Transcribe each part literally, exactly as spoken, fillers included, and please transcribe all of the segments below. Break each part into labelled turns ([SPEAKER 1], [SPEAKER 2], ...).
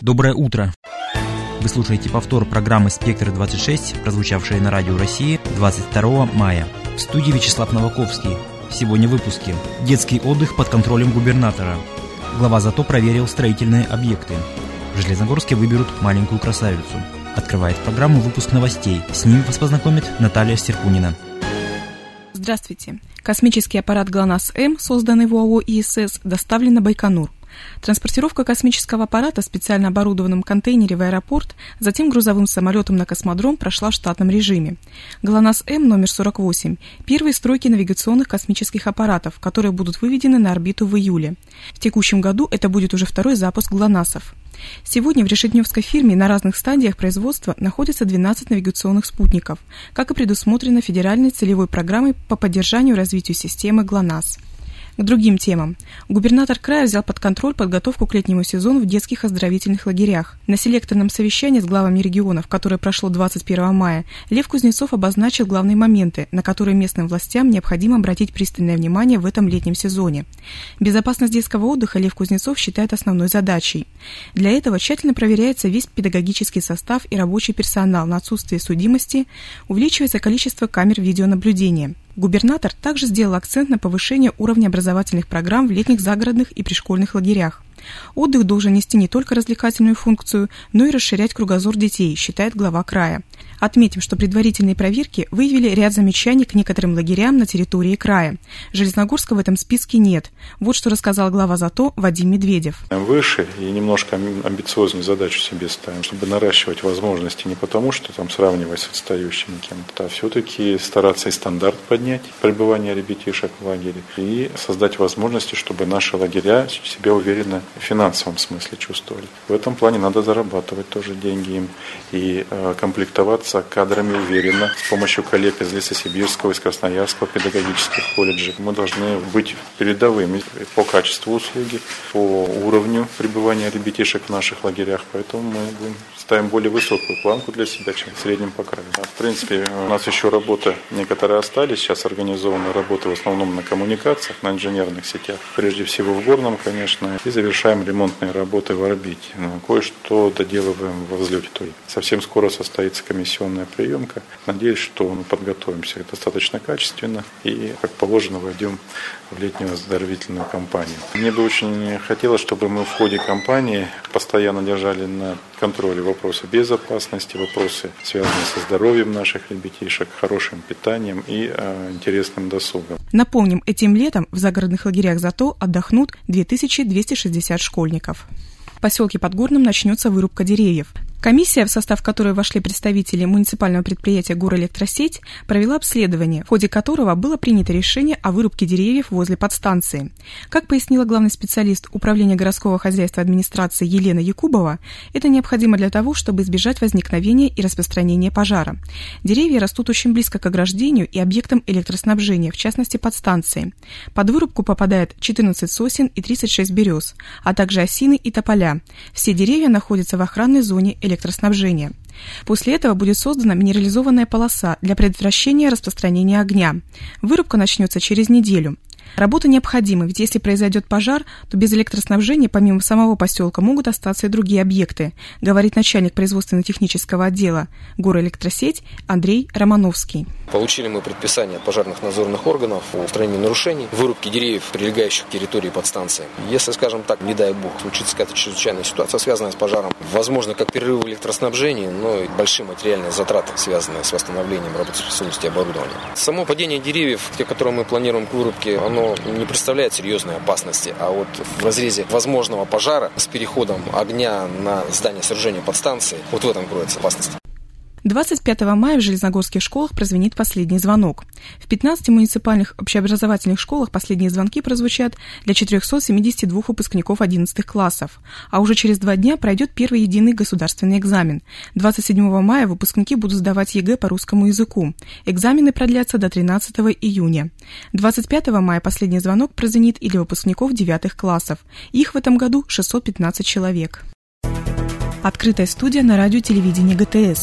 [SPEAKER 1] Доброе утро! Вы слушаете повтор программы «Спектр-двадцать шесть», прозвучавшей на Радио России двадцать второго мая. В студии Вячеслав Новаковский. Сегодня в выпуске. Детский отдых под контролем губернатора. Глава ЗАТО проверил строительные объекты. В Железногорске выберут маленькую красавицу. Открывает программу выпуск новостей. С ним вас познакомит Наталья Стеркунина.
[SPEAKER 2] Здравствуйте. Космический аппарат ГЛОНАСС-М, созданный в ОАО ИСС, доставлен на Байконур. Транспортировка космического аппарата в специально оборудованном контейнере в аэропорт, затем грузовым самолетом на космодром прошла в штатном режиме. ГЛОНАСС-М номер сорок восемь – первые стройки навигационных космических аппаратов, которые будут выведены на орбиту в июле. В текущем году это будет уже второй запуск ГЛОНАССов. Сегодня в решетневской фирме на разных стадиях производства находятся двенадцать навигационных спутников, как и предусмотрено федеральной целевой программой по поддержанию и развитию системы ГЛОНАСС. К другим темам. Губернатор края взял под контроль подготовку к летнему сезону в детских оздоровительных лагерях. На селекторном совещании с главами регионов, которое прошло двадцать первого мая, Лев Кузнецов обозначил главные моменты, на которые местным властям необходимо обратить пристальное внимание в этом летнем сезоне. Безопасность детского отдыха Лев Кузнецов считает основной задачей. Для этого тщательно проверяется весь педагогический состав и рабочий персонал на отсутствие судимости, увеличивается количество камер видеонаблюдения. Губернатор также сделал акцент на повышение уровня образовательных программ в летних загородных и пришкольных лагерях. Отдых должен нести не только развлекательную функцию, но и расширять кругозор детей, считает глава края. Отметим, что предварительные проверки выявили ряд замечаний к некоторым лагерям на территории края. Железногорска в этом списке нет. Вот что рассказал глава ЗАТО Вадим Медведев.
[SPEAKER 3] Выше и немножко амбициознее задачу себе ставим, чтобы наращивать возможности не потому, что там сравнивать с отстающими кем-то, а все-таки стараться и стандарт поднять пребывания ребятишек в лагере и создать возможности, чтобы наши лагеря себя уверенно в финансовом смысле чувствовали. В этом плане надо зарабатывать тоже деньги им и э, комплектоваться кадрами уверенно с помощью коллег из Лесосибирского, из Красноярского педагогических колледжей. Мы должны быть передовыми по качеству услуги, по уровню пребывания ребятишек в наших лагерях, поэтому мы ставим более высокую планку для себя, чем в среднем по краю. А в принципе, у нас еще работы некоторые остались, сейчас организованы работы в основном на коммуникациях, на инженерных сетях, прежде всего в Горном, конечно, и завершаем ремонтные работы в орбите. Но кое-что доделываем во взлете тоже. Совсем скоро состоится комиссионная приемка. Надеюсь, что мы подготовимся достаточно качественно и, как положено, войдем в летнюю оздоровительную кампанию. Мне бы очень хотелось, чтобы мы в ходе кампании постоянно держали на контроле вопросы безопасности, вопросы, связанные со здоровьем наших ребятишек, хорошим питанием и э, интересным досугом.
[SPEAKER 2] Напомним, этим летом в загородных лагерях ЗАТО отдохнут две тысячи двести шестьдесят школьников. В поселке Подгорном начнется вырубка деревьев. Комиссия, в состав которой вошли представители муниципального предприятия «Горэлектросеть», провела обследование, в ходе которого было принято решение о вырубке деревьев возле подстанции. Как пояснила главный специалист Управления городского хозяйства администрации Елена Якубова, это необходимо для того, чтобы избежать возникновения и распространения пожара. Деревья растут очень близко к ограждению и объектам электроснабжения, в частности подстанции. Под вырубку попадает четырнадцать сосен и тридцать шесть берез, а также осины и тополя. Все деревья находятся в охранной зоне электроснабжения. электроснабжения. После этого будет создана минерализованная полоса для предотвращения распространения огня. Вырубка начнется через неделю. Работы необходимы, ведь если произойдет пожар, то без электроснабжения помимо самого поселка могут остаться и другие объекты, говорит начальник производственно-технического отдела Горэлектросеть Андрей Романовский.
[SPEAKER 4] Получили мы предписание от пожарных надзорных органов о устранении нарушений, вырубки деревьев, прилегающих к территории подстанции. Если, скажем так, не дай бог, случится какая-то чрезвычайная ситуация, связанная с пожаром, возможно, как перерыв в электроснабжении, но и большие материальные затраты, связанные с восстановлением работоспособности оборудования. Само падение деревьев, те, которые мы планируем к вырубке, оно не представляет серьезной опасности, а вот в разрезе возможного пожара с переходом огня на здание сооружения подстанции, вот в этом кроется опасность.
[SPEAKER 2] двадцать пятого мая в железногорских школах прозвенит последний звонок. В пятнадцати муниципальных общеобразовательных школах последние звонки прозвучат для четырехсот семидесяти двух выпускников одиннадцатых классов. А уже через два дня пройдет первый единый государственный экзамен. двадцать седьмого мая выпускники будут сдавать ЕГЭ по русскому языку. Экзамены продлятся до тринадцатого июня. двадцать пятого мая последний звонок прозвенит и для выпускников девятых классов. Их в этом году шестьсот пятнадцать человек. Открытая студия на радио-телевидении ГТС.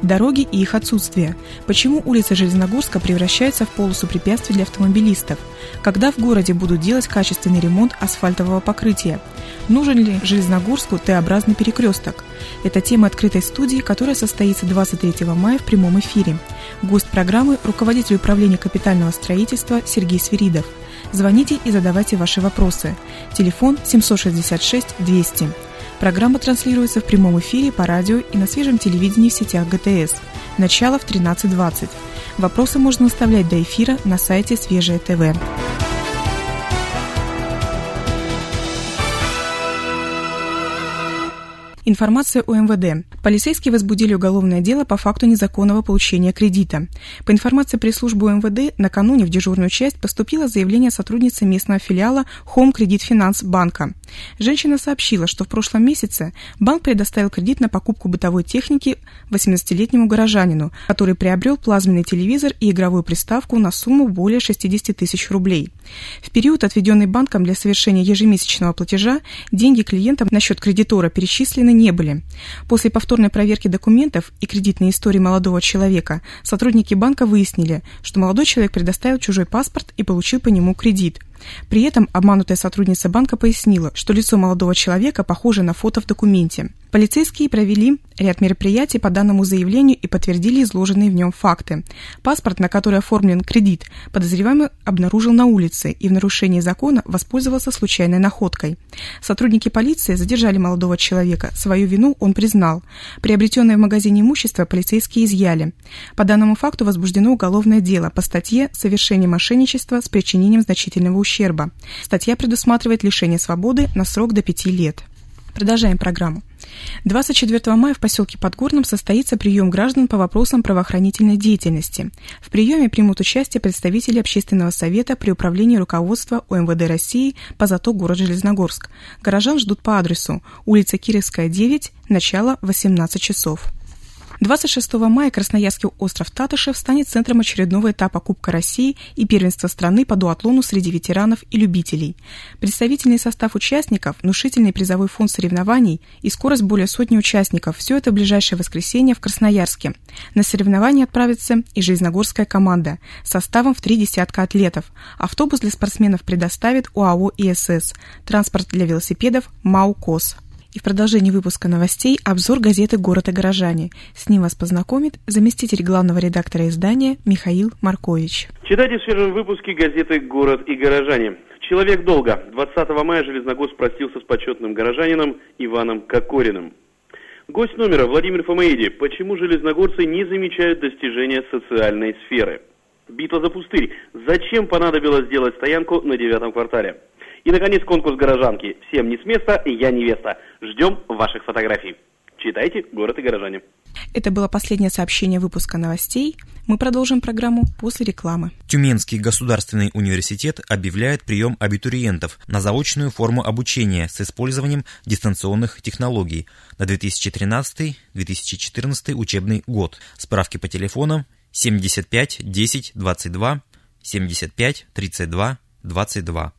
[SPEAKER 2] Дороги и их отсутствие. Почему улицы Железногорска превращаются в полосу препятствий для автомобилистов? Когда в городе будут делать качественный ремонт асфальтового покрытия? Нужен ли Железногорску Т-образный перекресток? Это тема открытой студии, которая состоится двадцать третьего мая в прямом эфире. Гость программы – руководитель управления капитального строительства Сергей Свиридов. Звоните и задавайте ваши вопросы. Телефон семь шесть шесть двести. Программа транслируется в прямом эфире по радио и на свежем телевидении в сетях ГТС. Начало в тринадцать двадцать. Вопросы можно оставлять до эфира на сайте Свежее ТВ. Информация о эм вэ дэ. Полицейские возбудили уголовное дело по факту незаконного получения кредита. По информации пресс-службы эм вэ дэ, накануне в дежурную часть поступило заявление сотрудницы местного филиала Home Credit Finance банка. Женщина сообщила, что в прошлом месяце банк предоставил кредит на покупку бытовой техники восемнадцатилетнему горожанину, который приобрел плазменный телевизор и игровую приставку на сумму более шестьдесят тысяч рублей. В период, отведенный банком для совершения ежемесячного платежа, деньги клиентам на счет кредитора перечислены не были. После повторной проверки документов и кредитной истории молодого человека сотрудники банка выяснили, что молодой человек предоставил чужой паспорт и получил по нему кредит. При этом обманутая сотрудница банка пояснила, что лицо молодого человека похоже на фото в документе. Полицейские провели ряд мероприятий по данному заявлению и подтвердили изложенные в нем факты. Паспорт, на который оформлен кредит, подозреваемый обнаружил на улице и в нарушении закона воспользовался случайной находкой. Сотрудники полиции задержали молодого человека. Свою вину он признал. Приобретенное в магазине имущество полицейские изъяли. По данному факту возбуждено уголовное дело по статье «Совершение мошенничества с причинением значительного ущерба». Статья предусматривает лишение свободы на срок до пяти лет. Продолжаем программу. двадцать четвёртого мая в поселке Подгорном состоится прием граждан по вопросам правоохранительной деятельности. В приеме примут участие представители Общественного совета при управлении руководства о эм вэ дэ России по ЗАТО город Железногорск. Горожан ждут по адресу улица Кировская, девять, начало восемнадцать часов. двадцать шестого мая Красноярский остров Татышев станет центром очередного этапа Кубка России и первенства страны по дуатлону среди ветеранов и любителей. Представительный состав участников, внушительный призовой фонд соревнований и скорость более сотни участников – все это в ближайшее воскресенье в Красноярске. На соревнования отправится и железногорская команда с составом в три десятка атлетов. Автобус для спортсменов предоставит ОАО «И Эс Эс», транспорт для велосипедов МАУ «КОС». И в продолжении выпуска новостей обзор газеты «Город и горожане». С ним вас познакомит заместитель главного редактора издания Михаил Маркович.
[SPEAKER 5] Читайте в свежем выпуске газеты «Город и горожане». Человек долго. двадцатого мая Железногорск простился с почетным горожанином Иваном Кокориным. Гость номера Владимир Фомаиди. Почему железногорцы не замечают достижения социальной сферы? Битва за пустырь. Зачем понадобилось сделать стоянку на девятом квартале? И, наконец, конкурс горожанки. Всем не с места, я невеста. Ждем ваших фотографий. Читайте «Город и горожане».
[SPEAKER 2] Это было последнее сообщение выпуска новостей. Мы продолжим программу после рекламы.
[SPEAKER 1] Тюменский государственный университет объявляет прием абитуриентов на заочную форму обучения с использованием дистанционных технологий на две тысячи тринадцатый — две тысячи четырнадцатый учебный год. Справки по телефонам семьдесят пять десять двадцать два, семьдесят пять тридцать два двадцать два.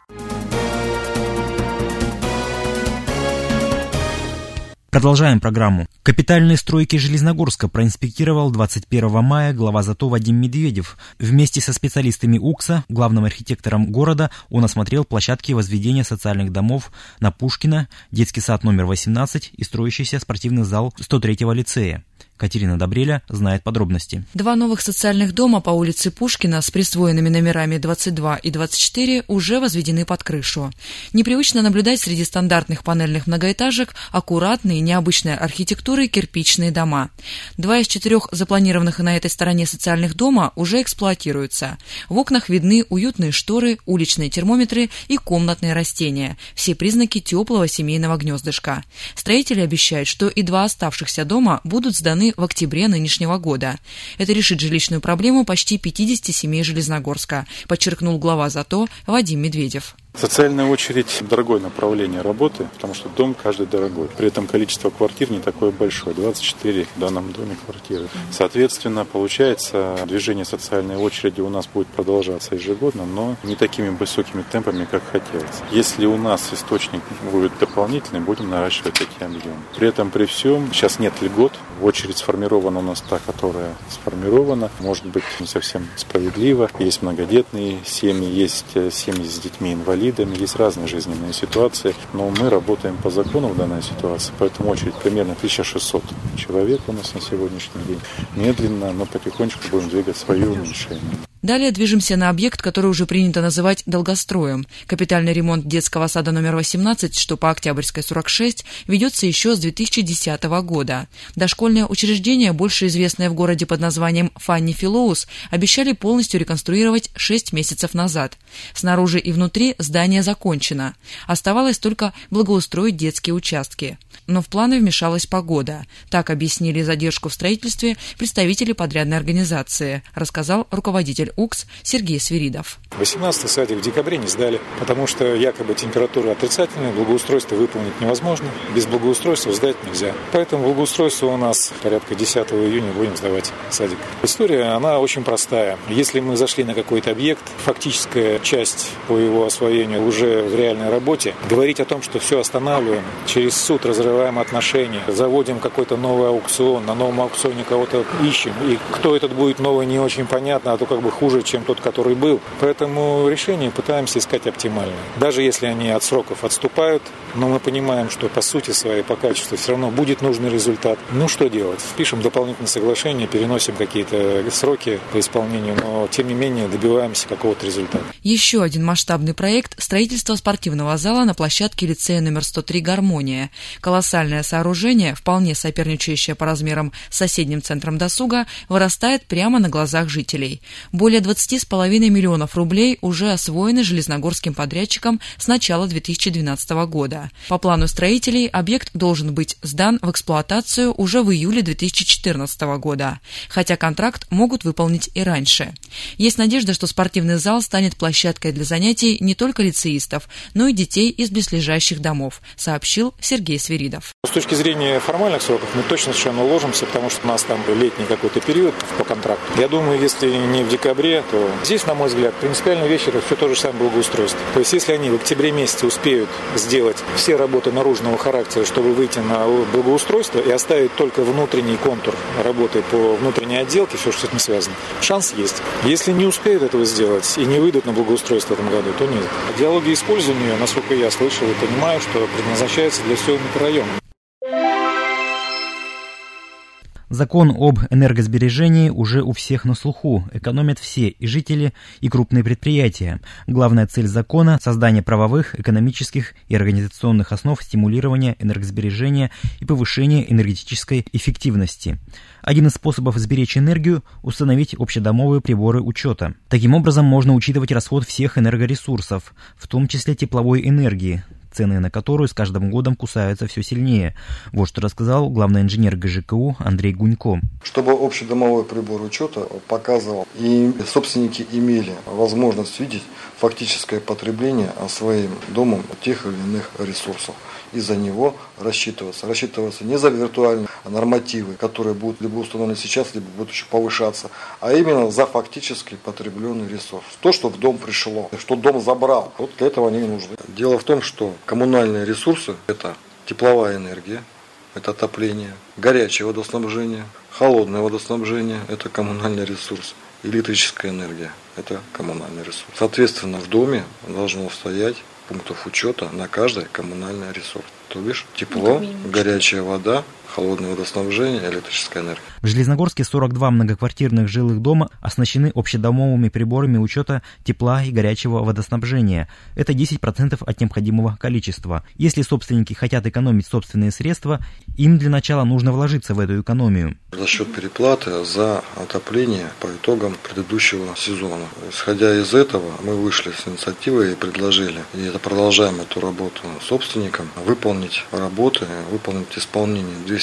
[SPEAKER 1] Продолжаем программу. Капитальные стройки Железногорска проинспектировал двадцать первого мая глава ЗАТО Вадим Медведев. Вместе со специалистами УКСа, главным архитектором города, он осмотрел площадки возведения социальных домов на Пушкина, детский сад номер восемнадцать и строящийся спортивный зал сто третьего лицея. Катерина Добреля знает подробности.
[SPEAKER 6] Два новых социальных дома по улице Пушкина с присвоенными номерами двадцать два и двадцать четыре уже возведены под крышу. Непривычно наблюдать среди стандартных панельных многоэтажек аккуратные, необычной архитектуры кирпичные дома. Два из четырех запланированных на этой стороне социальных дома уже эксплуатируются. В окнах видны уютные шторы, уличные термометры и комнатные растения. Все признаки теплого семейного гнездышка. Строители обещают, что и два оставшихся дома будут сданы в октябре нынешнего года. Это решит жилищную проблему почти пятидесяти семей Железногорска, подчеркнул глава ЗАТО Вадим Медведев.
[SPEAKER 3] Социальная очередь – дорогое направление работы, потому что дом каждый дорогой. При этом количество квартир не такое большое, двадцать четыре в данном доме квартиры. Соответственно, получается, движение социальной очереди у нас будет продолжаться ежегодно, но не такими высокими темпами, как хотелось. Если у нас источник будет дополнительный, будем наращивать эти объемы. При этом, при всем, сейчас нет льгот. Очередь сформирована у нас та, которая сформирована. Может быть, не совсем справедливо. Есть многодетные семьи, есть семьи с детьми-инвалидами, есть разные жизненные ситуации. Но мы работаем по закону в данной ситуации, поэтому очередь примерно тысяча шестьсот человек у нас на сегодняшний день. Медленно, но потихонечку будем двигать свое уменьшение.
[SPEAKER 6] Далее движемся на объект, который уже принято называть долгостроем. Капитальный ремонт детского сада номер восемнадцать, что по Октябрьской сорок шесть, ведется еще с две тысячи десятого года. Дошкольное учреждение, больше известное в городе под названием Фанни Филоус, обещали полностью реконструировать шесть месяцев назад. Снаружи и внутри здание закончено. Оставалось только благоустроить детские участки. Но в планы вмешалась погода. Так объяснили задержку в строительстве представители подрядной организации, рассказал руководитель УКС Сергей Свиридов.
[SPEAKER 7] восемнадцатый садик в декабре не сдали, потому что якобы температура отрицательная, благоустройство выполнить невозможно, без благоустройства сдать нельзя. Поэтому благоустройство у нас порядка десятого июня будем сдавать садик. История, она очень простая. Если мы зашли на какой-то объект, фактическая часть по его освоению уже в реальной работе, говорить о том, что все останавливаем, через суд разрываем отношения, заводим какой-то новый аукцион, на новом аукционе кого-то ищем, и кто этот будет новый, не очень понятно, а то как бы хуже, чем тот, который был. Поэтому решение пытаемся искать оптимальное. Даже если они от сроков отступают, но мы понимаем, что по сути своей, по качеству все равно будет нужный результат. Ну что делать? Пишем дополнительные соглашения, переносим какие-то сроки по исполнению, но тем не менее добиваемся какого-то результата.
[SPEAKER 6] Еще один масштабный проект – строительство спортивного зала на площадке лицея номер сто три «Гармония». Колоссальное сооружение, вполне соперничающее по размерам с соседним центром досуга, вырастает прямо на глазах жителей. Более двадцать с половиной миллионов рублей уже освоены железногорским подрядчиком с начала две тысячи двенадцатого года. По плану строителей объект должен быть сдан в эксплуатацию уже в июле две тысячи четырнадцатого года, хотя контракт могут выполнить и раньше. Есть надежда, что спортивный зал станет площадкой для занятий не только лицеистов, но и детей из близлежащих домов, сообщил Сергей Свиридов.
[SPEAKER 7] С точки зрения формальных сроков мы точно совершенно уложимся, потому что у нас там летний какой-то период по контракту. Я думаю, если не в декабре, то здесь, на мой взгляд, принципиальная вещь – это все то же самое благоустройство. То есть, если они в октябре месяце успеют сделать все работы наружного характера, чтобы выйти на благоустройство и оставить только внутренний контур работы по внутренней отделке, все, что с этим связано, шанс есть. Если не успеют этого сделать и не выйдут на благоустройство в этом году, то нет. Идеология использования, насколько я слышал и понимаю, что предназначается для всего микрорайона.
[SPEAKER 1] Закон об энергосбережении уже у всех на слуху, экономят все, и жители, и крупные предприятия. Главная цель закона – создание правовых, экономических и организационных основ стимулирования энергосбережения и повышения энергетической эффективности. Один из способов сберечь энергию – установить общедомовые приборы учета. Таким образом, можно учитывать расход всех энергоресурсов, в том числе тепловой энергии, цены на которую с каждым годом кусаются все сильнее. Вот что рассказал главный инженер ГЖКУ Андрей Гунько.
[SPEAKER 8] Чтобы общедомовой прибор учета показывал, и собственники имели возможность видеть фактическое потребление своим домом тех или иных ресурсов. И за него рассчитываться. Рассчитываться не за виртуальные нормативы, которые будут либо установлены сейчас, либо будут еще повышаться, а именно за фактически потребленный ресурс. То, что в дом пришло, что дом забрал. Вот для этого они и нужны. Дело в том, что коммунальные ресурсы – это тепловая энергия, это отопление, горячее водоснабжение, холодное водоснабжение – это коммунальный ресурс, электрическая энергия – это коммунальный ресурс. Соответственно, в доме должно стоять пунктов учета на каждый коммунальный ресурс. То бишь тепло, горячая вода, холодное водоснабжение, электрическая энергия.
[SPEAKER 1] В Железногорске сорок два многоквартирных жилых дома оснащены общедомовыми приборами учета тепла и горячего водоснабжения. Это десять процентов от необходимого количества. Если собственники хотят экономить собственные средства, им для начала нужно вложиться в эту экономию.
[SPEAKER 8] За счет переплаты за отопление по итогам предыдущего сезона. Исходя из этого, мы вышли с инициативой и предложили, и это продолжаем эту работу собственникам, выполнить работы, выполнить исполнение двухсот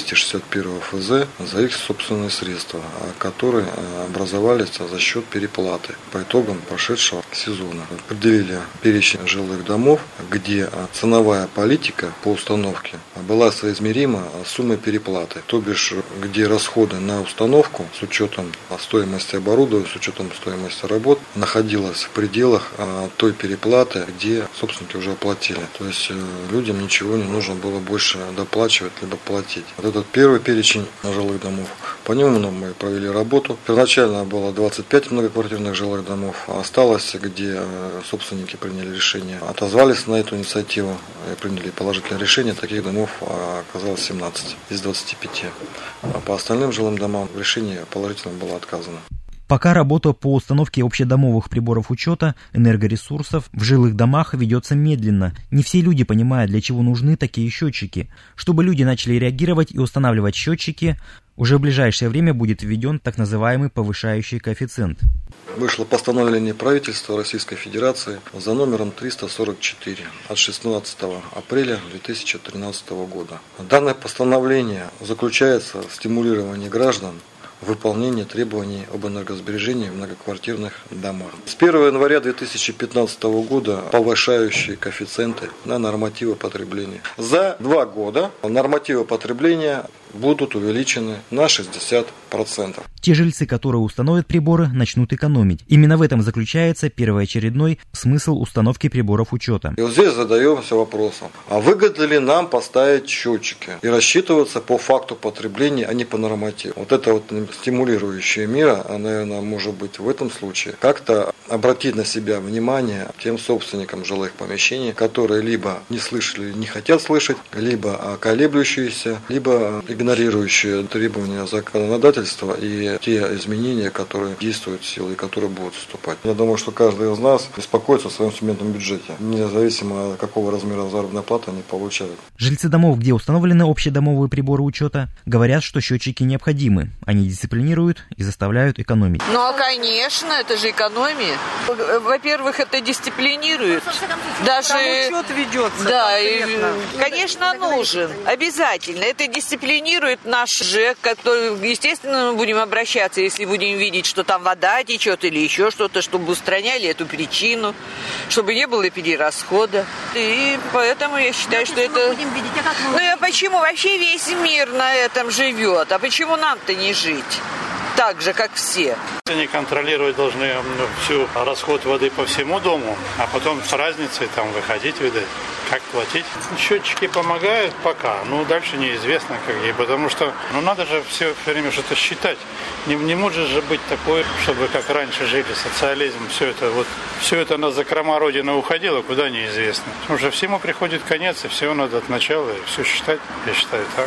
[SPEAKER 8] двести шестьдесят первого эф зэ за их собственные средства, которые образовались за счет переплаты по итогам прошедшего сезона. Определили перечень жилых домов, где ценовая политика по установке была соизмерима с суммой переплаты, то бишь где расходы на установку с учетом стоимости оборудования, с учетом стоимости работ находилась в пределах той переплаты, где собственники уже оплатили. То есть людям ничего не нужно было больше доплачивать либо платить. Вот этот первый перечень жилых домов. По нему мы провели работу. Первоначально было двадцать пять многоквартирных жилых домов. Осталось, где собственники приняли решение, отозвались на эту инициативу и приняли положительное решение. Таких домов оказалось семнадцать из двадцати пяти. А по остальным жилым домам решение положительно было отказано.
[SPEAKER 1] Пока работа по установке общедомовых приборов учета энергоресурсов в жилых домах ведется медленно. Не все люди понимают, для чего нужны такие счетчики. Чтобы люди начали реагировать и устанавливать счетчики, уже в ближайшее время будет введен так называемый повышающий коэффициент.
[SPEAKER 8] Вышло постановление правительства Российской Федерации за номером триста сорок четыре от шестнадцатого апреля две тысячи тринадцатого года. Данное постановление заключается в стимулировании граждан выполнение требований об энергосбережении в многоквартирных домах. С первого января две тысячи пятнадцатого года повышающие коэффициенты на нормативы потребления. За два года нормативы потребления будут увеличены на шестьдесят процентов.
[SPEAKER 1] Те жильцы, которые установят приборы, начнут экономить. Именно в этом заключается первоочередной смысл установки приборов учета.
[SPEAKER 8] И вот здесь задаемся вопросом, а выгодно ли нам поставить счетчики и рассчитываться по факту потребления, а не по нормативу? Вот это вот стимулирующая мера, а, наверное, может быть в этом случае как-то обратить на себя внимание тем собственникам жилых помещений, которые либо не слышали, не хотят слышать, либо колеблющиеся, либо игнорирующие требования законодательства и те изменения, которые действуют в силу и которые будут вступать. Я думаю, что каждый из нас беспокоится о своем семейном бюджете, независимо от какого размера заработной платы они получают.
[SPEAKER 1] Жильцы домов, где установлены общедомовые приборы учета, говорят, что счетчики необходимы. Они дисциплинируют и заставляют экономить.
[SPEAKER 9] Ну, а конечно, это же экономия. Во-первых, это дисциплинирует. Даже
[SPEAKER 10] там учет ведется.
[SPEAKER 9] Да, и, конечно, нужен. Обязательно. Это дисциплинирует наш ЖЭК, который, естественно, мы будем обращаться, если будем видеть, что там вода течет или еще что-то, чтобы устраняли эту причину, чтобы не было перерасхода. И поэтому я считаю, что это...
[SPEAKER 10] Видеть, а как мы...
[SPEAKER 9] Ну, а почему? Вообще весь мир на этом живет. А почему нам-то не жить? Так же, как все.
[SPEAKER 11] Они контролировать должны всю расход воды по всему дому, а потом с разницей там выходить, видать, как платить. Счетчики помогают пока, но дальше неизвестно какие, потому что ну, надо же все время что-то считать. Не, не может же быть такое, чтобы как раньше жили, социализм, все это вот, все это на закрома Родины уходило, куда неизвестно. Потому что всему приходит конец, и все надо от начала, и все считать, я считаю так.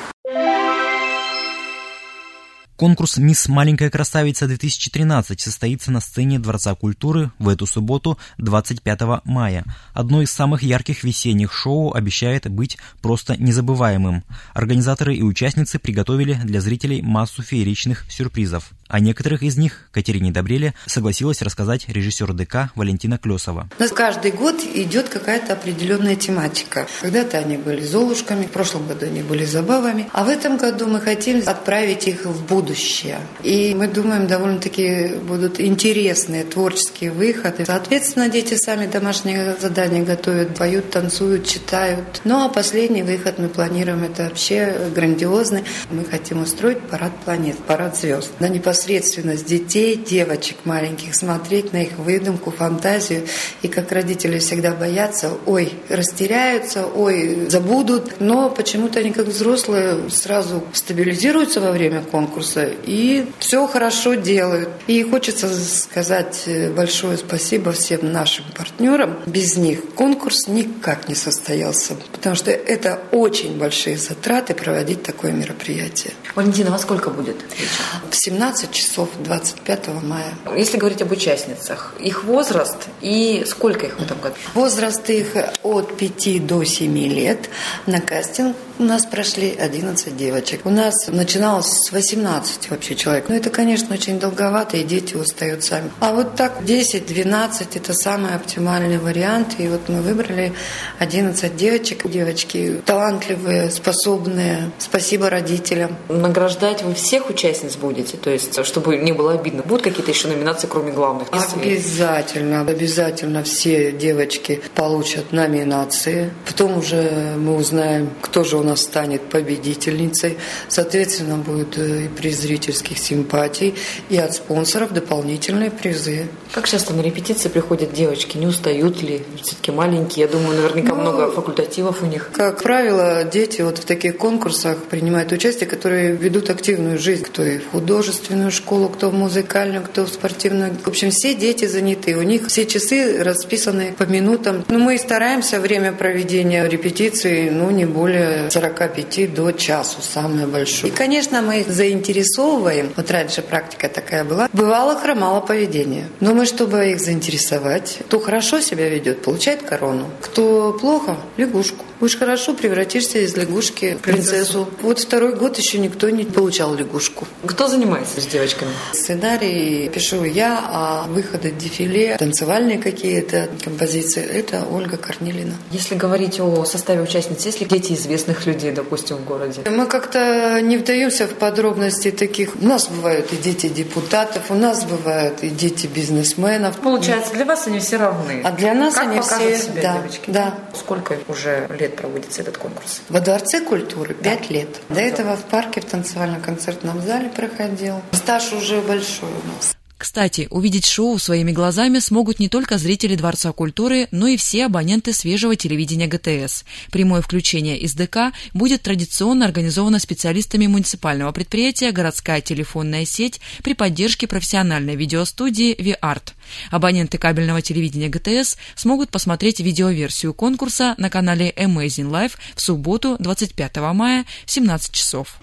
[SPEAKER 1] Конкурс «Мисс Маленькая красавица-две тысячи тринадцать» состоится на сцене Дворца культуры в эту субботу, двадцать пятого мая. Одно из самых ярких весенних шоу обещает быть просто незабываемым. Организаторы и участницы приготовили для зрителей массу фееричных сюрпризов. О некоторых из них Катерине Добреле согласилась рассказать режиссер ДК Валентина Клесова.
[SPEAKER 12] У нас каждый год идет какая-то определенная тематика. Когда-то они были золушками, в прошлом году они были забавами, а в этом году мы хотим отправить их в будущее. И мы думаем, довольно-таки будут интересные творческие выходы. Соответственно, дети сами домашние задания готовят, поют, танцуют, читают. Ну а последний выход мы планируем, это вообще грандиозный. Мы хотим устроить парад планет, парад звезд. На непосредственность детей, девочек маленьких, смотреть на их выдумку, фантазию. И как родители всегда боятся, ой, растеряются, ой, забудут. Но почему-то они как взрослые сразу стабилизируются во время конкурса и все хорошо делают. И хочется сказать большое спасибо всем нашим партнерам. Без них конкурс никак не состоялся, потому что это очень большие затраты проводить такое мероприятие.
[SPEAKER 10] Валентина, во сколько будет?
[SPEAKER 12] В семнадцать часов двадцать пятого мая.
[SPEAKER 10] Если говорить об участницах, их возраст и сколько их в этом году?
[SPEAKER 12] Возраст их от пяти до семи лет. На кастинг у нас прошли одиннадцать девочек. У нас начиналось с восемнадцати двенадцать вообще человек. Но это, конечно, очень долговато, и дети устают сами. А вот так десять-двенадцать – это самый оптимальный вариант. И вот мы выбрали одиннадцать девочек. Девочки талантливые, способные. Спасибо родителям.
[SPEAKER 10] Награждать вы всех участниц будете? То есть, чтобы не было обидно. Будут какие-то еще номинации, кроме главных?
[SPEAKER 12] Обязательно. Обязательно все девочки получат номинации. Потом уже мы узнаем, кто же у нас станет победительницей. Соответственно, будет и приз зрительских симпатий, и от спонсоров дополнительные призы.
[SPEAKER 10] Как часто на репетиции приходят девочки? Не устают ли? Все-таки маленькие. Я думаю, наверняка ну, много факультативов у них.
[SPEAKER 12] Как правило, дети вот в таких конкурсах принимают участие, которые ведут активную жизнь. Кто и в художественную школу, кто в музыкальную, кто в спортивную. В общем, все дети заняты. У них все часы расписаны по минутам. Но мы стараемся время проведения репетиции, ну, не более сорок пять до часу, самое большое. И, конечно, мы их заинтересовываем. Вот раньше практика такая была. Бывало, хромало поведение. Но мы, чтобы их заинтересовать, кто хорошо себя ведет, получает корону. Кто плохо, лягушку. Будешь хорошо, превратишься из лягушки в принцессу. Вот второй год еще никто не получал лягушку.
[SPEAKER 10] Кто занимается с девочками?
[SPEAKER 12] Сценарий пишу я, а выходы дефиле, танцевальные какие-то композиции, это Ольга Корнилина.
[SPEAKER 10] Если говорить о составе участниц, есть ли дети известных людей, допустим, в городе?
[SPEAKER 12] Мы как-то не вдаемся в подробности таких. У нас бывают и дети депутатов, у нас бывают и дети бизнесменов.
[SPEAKER 10] Получается, для вас они все равны.
[SPEAKER 12] А для нас
[SPEAKER 10] как
[SPEAKER 12] они все,
[SPEAKER 10] себя
[SPEAKER 12] да,
[SPEAKER 10] девочки?
[SPEAKER 12] Да.
[SPEAKER 10] Сколько уже лет проводится этот конкурс?
[SPEAKER 12] Во Дворце культуры пять
[SPEAKER 10] да.
[SPEAKER 12] лет. До этого в парке в танцевально-концертном зале проходил. Стаж уже большой у нас.
[SPEAKER 6] Кстати, увидеть шоу своими глазами смогут не только зрители Дворца культуры, но и все абоненты свежего телевидения ГТС. Прямое включение из ДК будет традиционно организовано специалистами муниципального предприятия «Городская телефонная сеть» при поддержке профессиональной видеостудии «Ви-Арт». Абоненты кабельного телевидения ГТС смогут посмотреть видеоверсию конкурса на канале Amazing Life в субботу, двадцать пятого мая в семнадцать часов.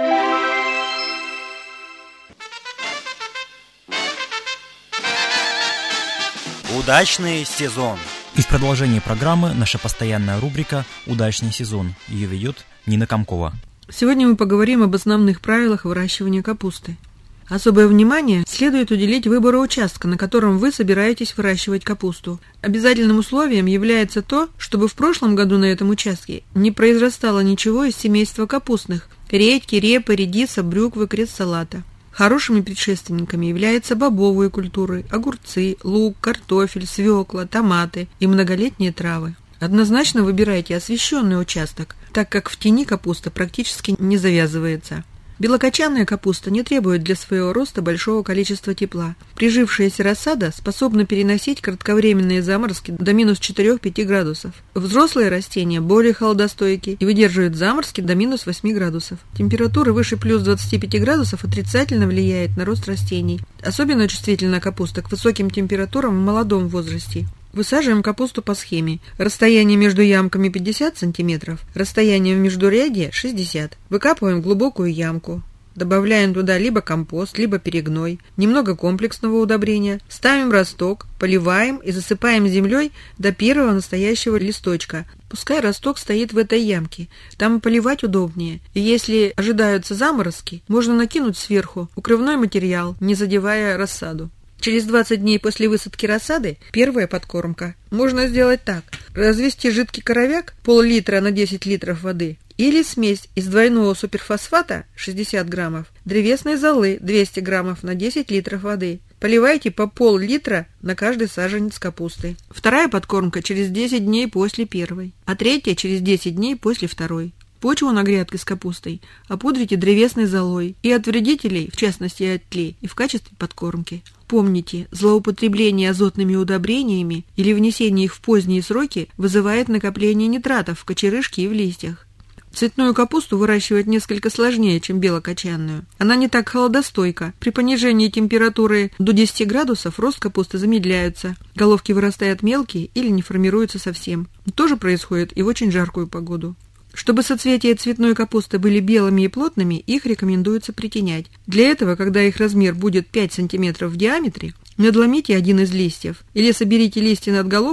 [SPEAKER 1] Удачный сезон. И в продолжении программы наша постоянная рубрика «Удачный сезон». Ее ведет Нина Комкова.
[SPEAKER 13] Сегодня мы поговорим об основных правилах выращивания капусты. Особое внимание следует уделить выбору участка, на котором вы собираетесь выращивать капусту. Обязательным условием является то, чтобы в прошлом году на этом участке не произрастало ничего из семейства капустных – редьки, репы, редиса, брюквы, крест-салата. Хорошими предшественниками являются бобовые культуры, огурцы, лук, картофель, свекла, томаты и многолетние травы. Однозначно выбирайте освещенный участок, так как в тени капуста практически не завязывается. Белокочанная капуста не требует для своего роста большого количества тепла. Прижившаяся рассада способна переносить кратковременные заморозки до минус четыре-пять градусов. Взрослые растения более холодостойкие и выдерживают заморозки до минус восемь градусов. Температура выше плюс двадцати пяти градусов отрицательно влияет на рост растений. Особенно чувствительна капуста к высоким температурам в молодом возрасте. Высаживаем капусту по схеме. Расстояние между ямками пятьдесят сантиметров, расстояние в междурядье шестьдесят. Выкапываем глубокую ямку. Добавляем туда либо компост, либо перегной, немного комплексного удобрения, ставим росток, поливаем и засыпаем землей до первого настоящего листочка. Пускай росток стоит в этой ямке, там поливать удобнее. И если ожидаются заморозки, можно накинуть сверху укрывной материал, не задевая рассаду. Через двадцать дней после высадки рассады первая подкормка. Можно сделать так. Развести жидкий коровяк пол-литра на десять литров воды или смесь из двойного суперфосфата шестьдесят граммов, древесной золы двести граммов на десять литров воды. Поливайте по пол-литра на каждый саженец капусты. Вторая подкормка через десять дней после первой, а третья через десять дней после второй. Почву на грядке с капустой опудрите древесной золой и от вредителей, в частности от тлей, и в качестве подкормки. Помните, злоупотребление азотными удобрениями или внесение их в поздние сроки вызывает накопление нитратов в кочерышке и в листьях. Цветную капусту выращивать несколько сложнее, чем белокочанную. Она не так холодостойка. При понижении температуры до десяти градусов рост капусты замедляется, головки вырастают мелкие или не формируются совсем. То же происходит и в очень жаркую погоду. Чтобы соцветия цветной капусты были белыми и плотными, их рекомендуется притенять. Для этого, когда их размер будет пять сантиметров в диаметре, надломите один из листьев или соберите листья над головкой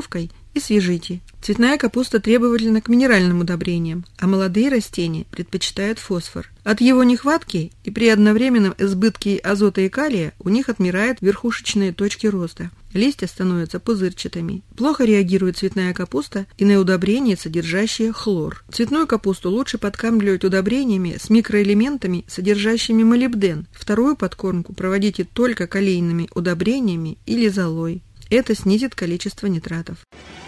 [SPEAKER 13] и свяжите. Цветная капуста требовательна к минеральным удобрениям, а молодые растения предпочитают фосфор. От его нехватки и при одновременном избытке азота и калия у них отмирают верхушечные точки роста. Листья становятся пузырчатыми. Плохо реагирует цветная капуста и на удобрения, содержащие хлор. Цветную капусту лучше подкармливать удобрениями с микроэлементами, содержащими молибден. Вторую подкормку проводите только калийными удобрениями или золой. Это снизит количество нитратов.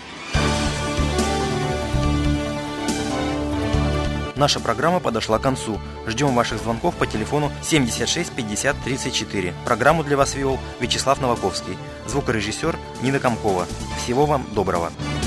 [SPEAKER 1] Наша программа подошла к концу. Ждем ваших звонков по телефону семьдесят шесть пятьдесят тридцать четыре. Программу для вас вел Вячеслав Новаковский. Звукорежиссер Нина Комкова. Всего вам доброго.